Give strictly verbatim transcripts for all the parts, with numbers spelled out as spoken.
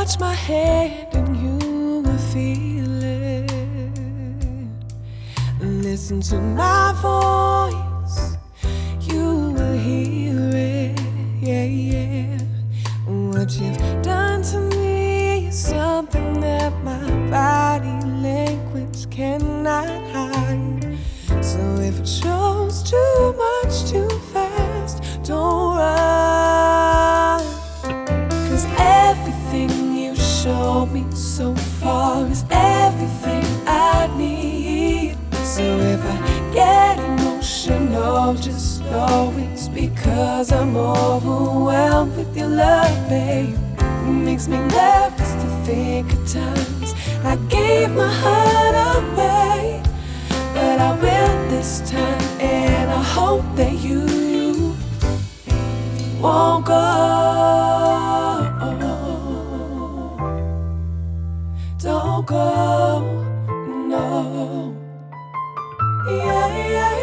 touch my hand and you will feel it. Listen to my voice, you will hear it. Yeah, yeah. What you've done to me is something that my body language cannot hide. So if it shows too much too fast, don't run. Cause everything you showed me so far is everything I need. So if I get emotional, just know it's because I'm overwhelmed with your love, babe. It makes me nervous to think of times I gave my heart away, but I will this time, and I hope that you won't go. Don't go, no. Yeah, yeah,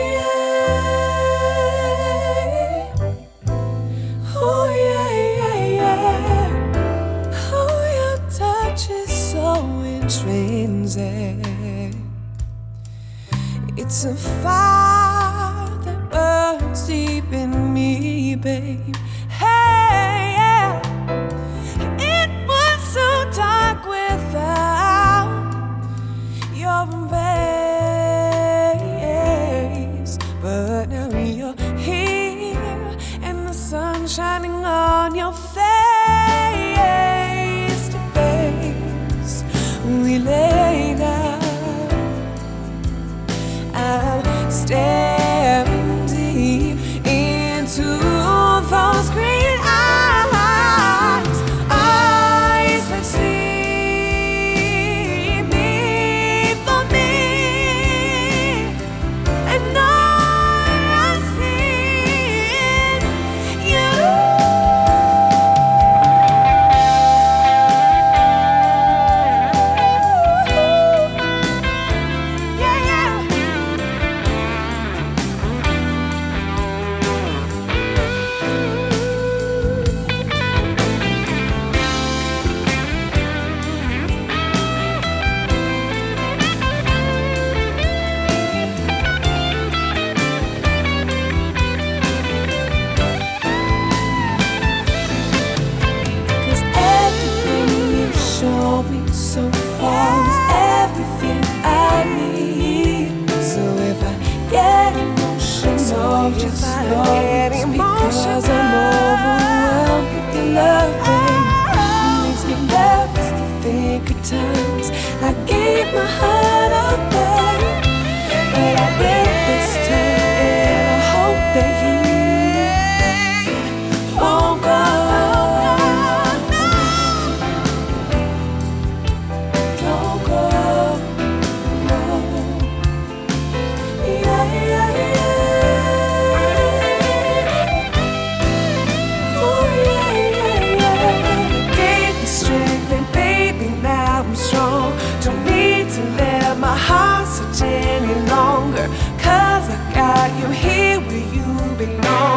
yeah. Oh, yeah, yeah, yeah. Oh, your touch is so intrinsic. It's a fire that burns deep in me, babe. Hey, yeah. It was so dark without your embrace, but now you're here and the sun's shining on your face to face. We lay down. I'm staring deep into those green eyes, eyes that see me for me, and all I see is you. Yeah, yeah. Cause everything you showed me so far is everything I need. So if I get emotional, just know it's because I'm overwhelmed with your love, babe. It makes me nervous to think of times I gave my heart away, but I will this time, and I hope that you won't go. Don't go, no. Yeah, yeah, yeah. Oh, yeah, yeah, yeah. Gave me strength, and baby, now I'm strong. Don't need to let my heart search any longer, cause I got you here where you belong.